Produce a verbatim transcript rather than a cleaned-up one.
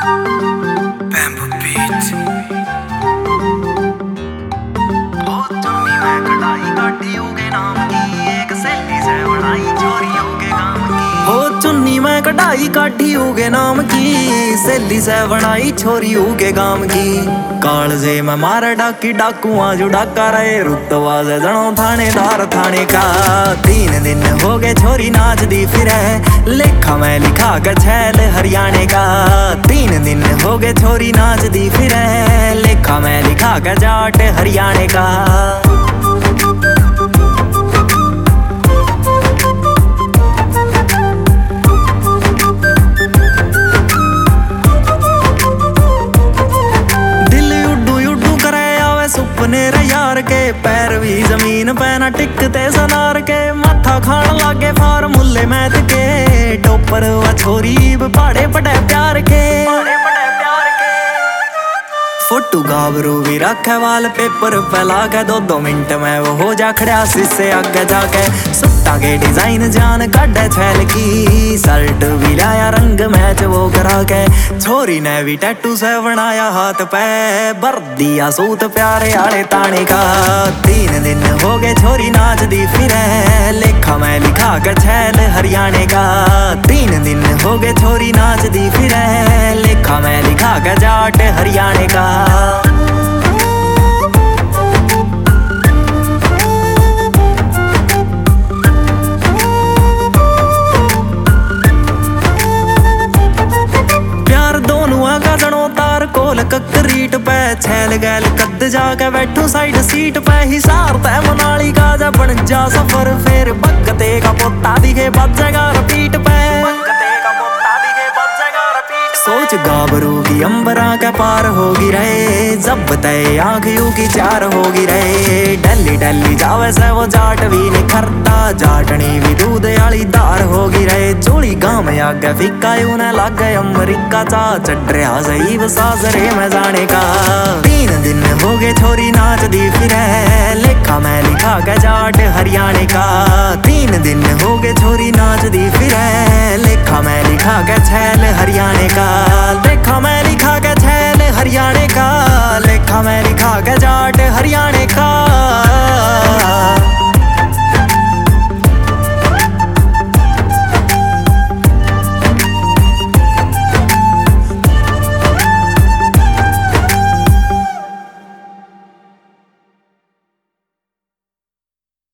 Bamboo beat। ओ चुन्नी मैं कढ़ाई काटी होगे नाम की, एक सहेली से बनाई चोरी होगे गाँव की। ओ चुन्नी मैं कढ़ाई काटी होगे नाम की, सहेली से बनाई छोरी होगे गाँव की। कालजे में मार डाकी डाकुआ जो डाका रहे, रुतवा से जनो थानेदार थाने का। तीन दिन हो गए छोरी नाच दी फिरे, लेखा में लिखा के छैल हरियाणे का। तीन दिन हो गए छोरी नाच दी फिरे, लेखा में लिखा के जाट हरियाणे का। सुपने रे यार के पैर भी जमीन पे ना टिकते सनार के। माथा खान लागे फार्मूले मैथ के, टोपर व छोरी पाड़े पड़े प्यार के। फोटो गाबरू भी रखे वाल पेपर पे लागे, दो दो मिनट में वो हो जा खड़ा शीशे आगे जाके। सुट्टा के डिजाइन जान काटे छैल की, शर्ट भी लाया रंग मैच वो करा के। छोरी ने भी टैटू से बनाया हाथ पे, भर दिया सूत प्यारे आले ताने का। तीन दिन हो गए छोरी नाच दी फिरे, लेखा में लिखा के छैल हरियाणे का। तीन दिन हो गए छोरी नाच दी फिरे, लेखा में लिखा के जाट हरियाणे का। प्यार दोनों का जनो तार कोल ककरीट पे, छैल गैल कद जाके बैठू साइड सीट पे। हिसार तय मनाली का जा बन जा सफर, फिर बगते का पोता दिखे बजेगा रपीट पे। सोच गाबरू की अंबरा के पार होगी रहे, जब तय आँखियों की चार होगी रहे। डली डली जावे से वो जाट भी निखरता, जाटनी भी दूध आली दार होगी रहे। चोली गाँव में आगे फिक्का उन्हें लग गए अमरीका चा, चट रहा सही साजरे में जाने का। तीन दिन हो गए छोरी नाच दी फिरे, लेखा में लिखा के जाट हरियाणे का। तीन दिन हो गए छोरी नाच दी फिरे, लेखा में लिखा के छैल हरियाणे का।